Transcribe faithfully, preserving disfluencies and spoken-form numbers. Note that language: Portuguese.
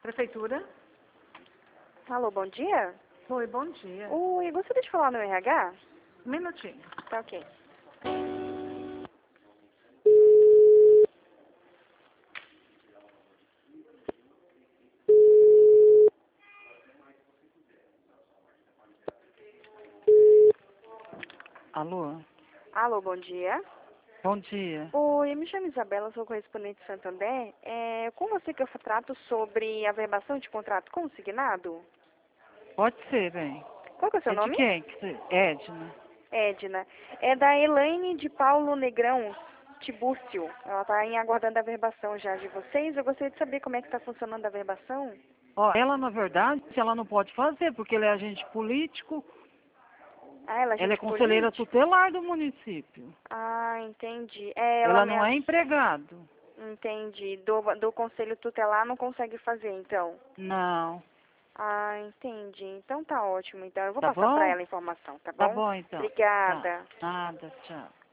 Prefeitura? Alô, bom dia? Oi, bom dia. Oi, gostaria de falar no R H? Um minutinho. Tá ok. Alô? Alô, bom dia. Bom dia. Oi, eu me chamo Isabela, sou correspondente de Santander. É com você que eu trato sobre a verbação de contrato consignado? Pode ser, bem. Qual que é o seu É de nome? quem? que você- Edna. Edna. É da Elaine de Paulo Negrão Tibúrcio. Ela está aguardando a verbação já de vocês. Eu gostaria de saber como é que está funcionando a verbação. Ó, ela, na verdade, ela não pode fazer, porque ela é agente político, Ah, ela é ela é gente conselheira política? tutelar do município. Ah, entendi. É, ela Ela me... não é empregado. Entendi. Do, do conselho tutelar não consegue fazer, então. Não. Ah, entendi. Então tá ótimo. Então eu vou Tá passar para bom? ela a informação, tá Tá bom? bom, então. Tá. Obrigada. Nada, tchau.